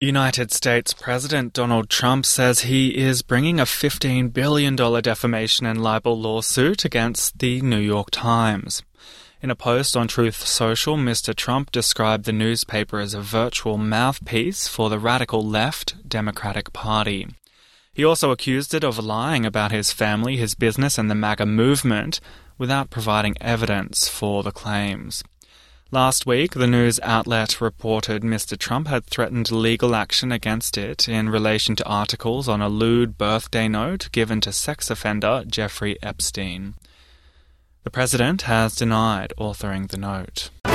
United States President Donald Trump says he is bringing a $15 billion defamation and libel lawsuit against the New York Times. In a post on Truth Social, Mr. Trump described the newspaper as a virtual mouthpiece for the radical left Democratic Party. He also accused it of lying about his family, his business, and the MAGA movement without providing evidence for the claims. Last week, the news outlet reported Mr. Trump had threatened legal action against it in relation to articles on a lewd birthday note given to sex offender Jeffrey Epstein. The president has denied authoring the note.